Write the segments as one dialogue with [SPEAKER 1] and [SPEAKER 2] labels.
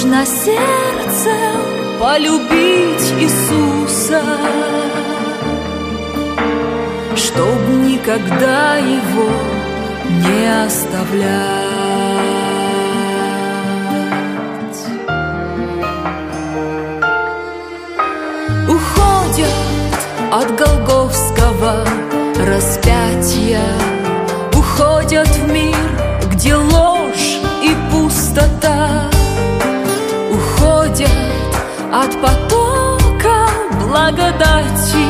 [SPEAKER 1] нужно сердцем полюбить Иисуса, чтоб никогда Его не оставлять. Уходят от голгофского распятия, уходят в мир, где ложь и пустота, уходят от потока благодати,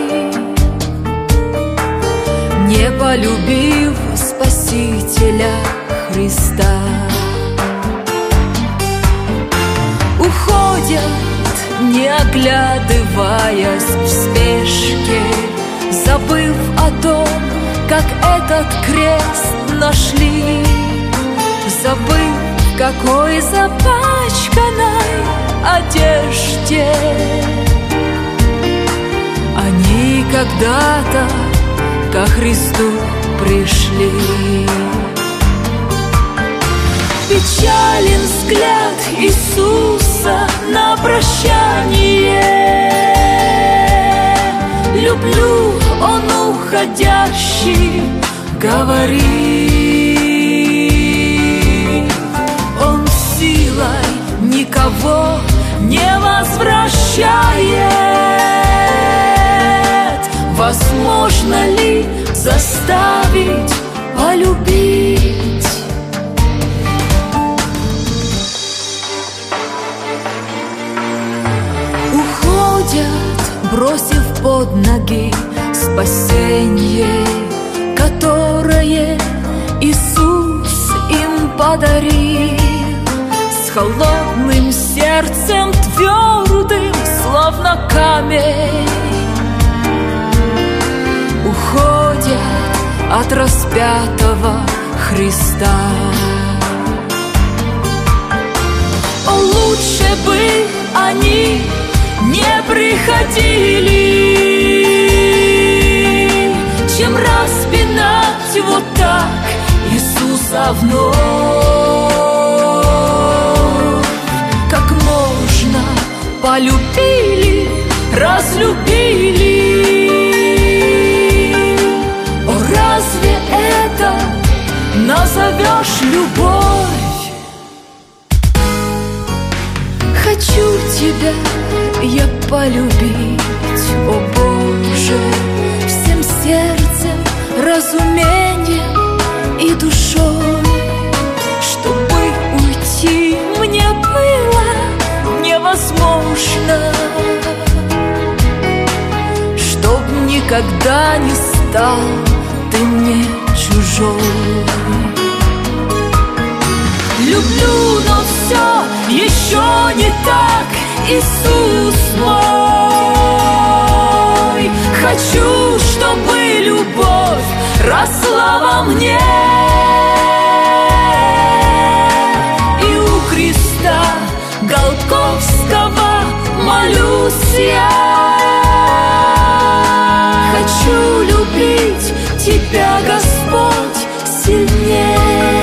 [SPEAKER 1] не полюбив Спасителя Христа. Уходят, не оглядываясь в спешке, забыв о том, как этот крест нашли, забыв, в какой запачканной одежде они когда-то ко Христу пришли. Печален взгляд Иисуса на прощание. Люблю, Он уходящий говорит. Он силой никого не возвращает. Возможно ли заставить полюбить? Уходят, бросив под ноги спасение, которое Иисус им подарил, с холодным сердцем твердым, словно камень. Уходят от распятого Христа. О, лучше бы они не приходили, чем распинать вот так Иисуса вновь. Как можно полюбили, разлюбили. О, разве это назовешь любовь? Хочу тебя я полюбить, о Боже, всем сердцем, разумением и душой, чтобы уйти мне было невозможно, чтоб никогда не стал ты мне чужой. Люблю, но все еще не так, Иисус мой. Хочу, чтобы любовь росла во мне, и у креста Голгофского молюсь я. Хочу любить Тебя, Господь, сильнее.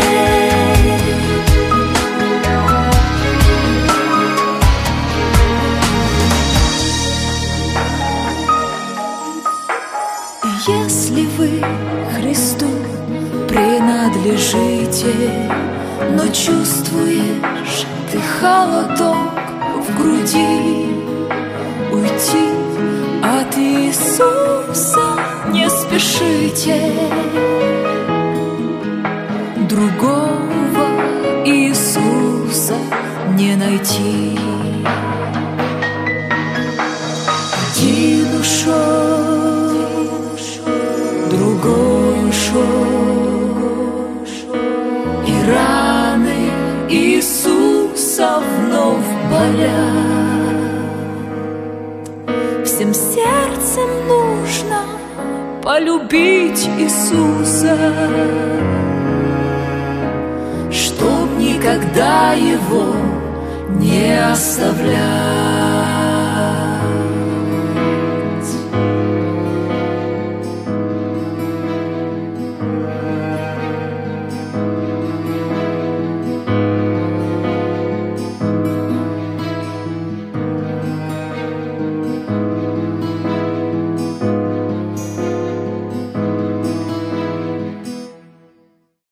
[SPEAKER 1] Если вы Христу принадлежите, но чувствуешь ты холодок в груди, уйти от Иисуса не спешите. Другого Иисуса не найти. Один ушел, другой ушел, и раны Иисуса вновь болят. Всем сердцем нужно полюбить Иисуса, чтоб никогда Его не оставлять.